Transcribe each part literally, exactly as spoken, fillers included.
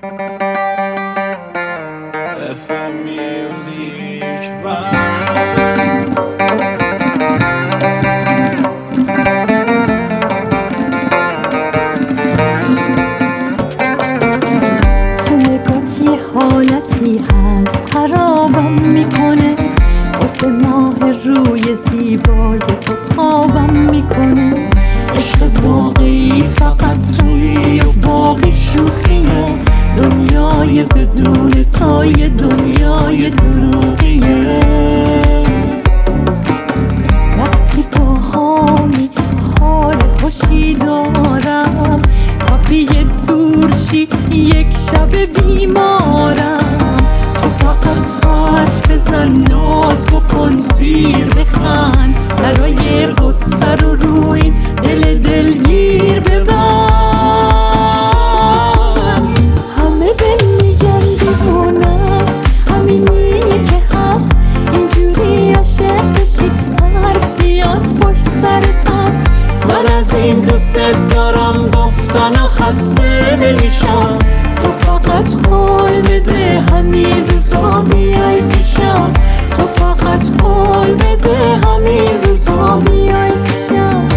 اف ام میوزیک تو نگات یه حالتی هست خرابم میکنه، واسه ماه روی زیبای تو خوابم میکنه. عشق واقعی فقط تویی و باقی شوخیه، دنیای بدون تو یه دنیای دروغیه. وقتی باهامی حال خوشی دارم، کافیه دورشی یک شب بیمارم. تو فقط حرف بزن، ناز بکن، زیر بخند، برای قصه رو روی این دل دلگیر ببند. همه به میگن دیوونه است، همینی که هست، اینجوری عاشق بشی حرف زیاد پشت سرت هست. من از این دوست دارم گفتن و خسته نمیشم، تو فقط قول بده همین روزا بیای پیشم، تو فقط قول بده همین روزا بیای پیشم.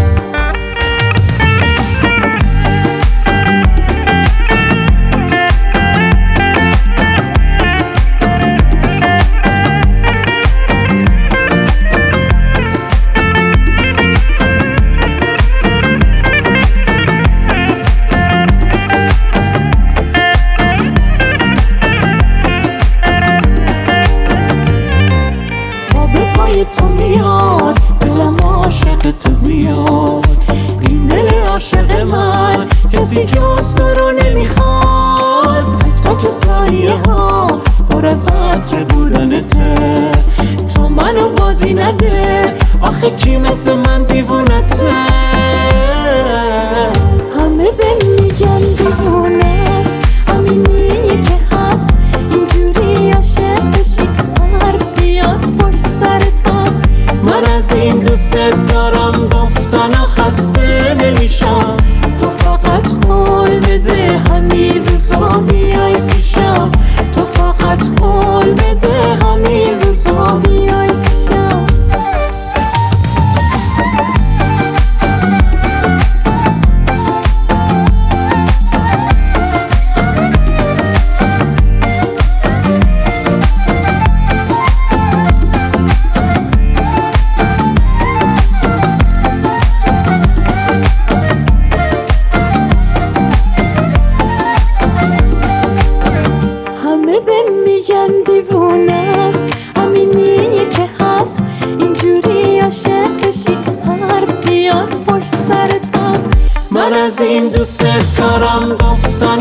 تو میاد دلم عاشق تو زیاد، این دل عاشق من کسی جز تو رو نمیخواد. تک تک سایه ها پر از عطر بودنته، تو منو بازی نده، آخه کی مثل من دیوونته. همه به میگن دیوونه است، همینی که هست، اینجوری عاشق بشی حرف زیاد پشت سرت هست. من از این دوست دارم گفتن و خسته نمیشم، تو فقط قول بده همین روزا بیای پیشم، تو فقط قول بده همین روزا بیای پیشم. میگن دیوونه است، همینی که هست، اینجوری عاشق بشی حرف زیاد پشت سرت هست. من از این دوست دارم گفتن